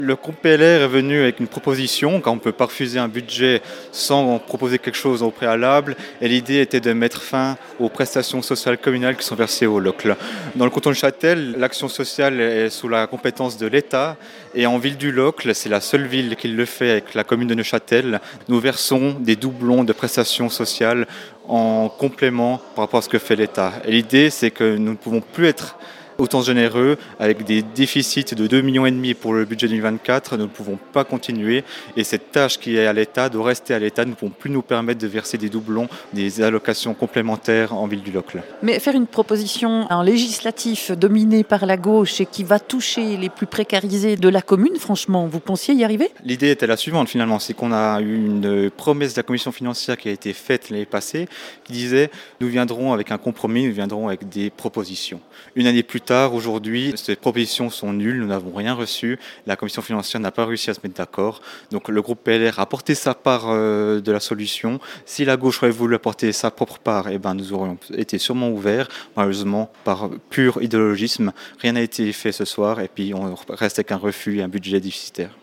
Le groupe PLR est venu avec une proposition, car on ne peut pas refuser un budget sans proposer quelque chose au préalable, et l'idée était de mettre fin aux prestations sociales communales qui sont versées au LOCL. Dans le canton de Châtel, l'action sociale est sous la compétence de l'État, et en ville du LOCL, c'est la seule ville qui le fait avec la commune de Neuchâtel, nous versons des doublons de prestations sociales en complément par rapport à ce que fait l'État. Et l'idée, c'est que nous ne pouvons plus être autant généreux, avec des déficits de 2,5 millions pour le budget 2024, nous ne pouvons pas continuer. Et cette tâche qui est à l'État doit rester à l'État. Nous ne pouvons plus nous permettre de verser des doublons, des allocations complémentaires en ville du LOCL. Mais faire une proposition, un législatif dominé par la gauche et qui va toucher les plus précarisés de la commune, franchement, vous pensiez y arriver ? L'idée était la suivante finalement, c'est qu'on a eu une promesse de la commission financière qui a été faite l'année passée, qui disait nous viendrons avec un compromis, nous viendrons avec des propositions. Une année plus tard, aujourd'hui, ces propositions sont nulles, nous n'avons rien reçu, la commission financière n'a pas réussi à se mettre d'accord, donc le groupe PLR a apporté sa part de la solution. Si la gauche aurait voulu apporter sa propre part, nous aurions été sûrement ouverts. Malheureusement, par pur idéologisme, rien n'a été fait ce soir et puis on reste avec un refus et un budget déficitaire.